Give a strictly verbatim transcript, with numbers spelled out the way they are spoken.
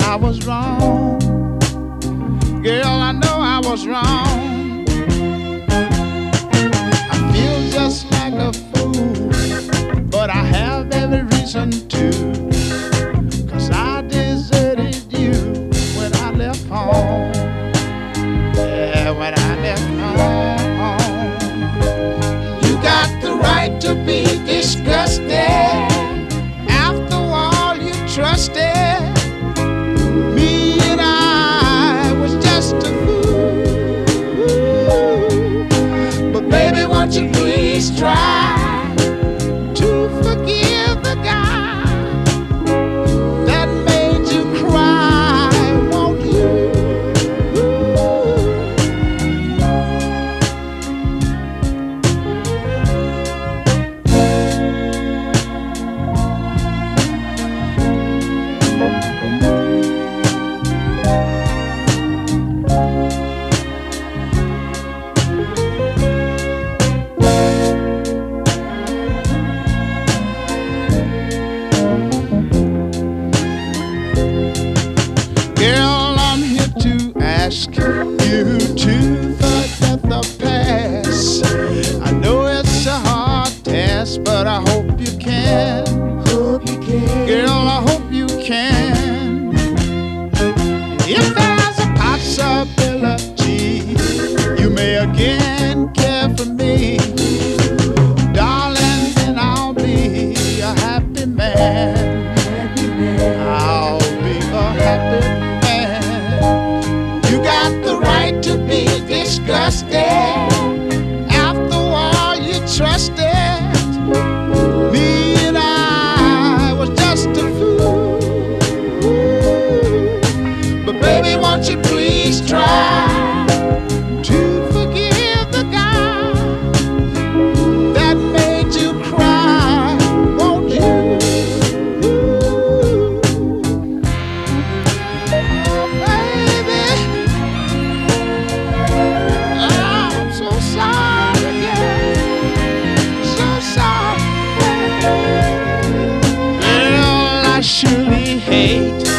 I was wrong. Girl, I know I was wrong. I feel just like a fool, but I have every reason to. 'Cause I deserted you when I left home. Yeah, when I left home. You got the right to be disgusted. After all you trusted, me and I was just a fool. But baby, won't you please try to forgive the guy that made you cry, won't you? Girl, I'm here to ask you to forget the past. I know it's a hard task, but I hope you can. Hope you can. Girl, I hope you can. If there's a possibility you may again care for me, darling, then I'll be a happy man. I'll be a happy man. You got the right to be disgusted. After all you trusted, me and I was just a fool. But baby, won't you please try to forgive the guy that made you cry, won't you? Oh, baby, I'm so sorry, girl, so sorry. Girl, I surely hate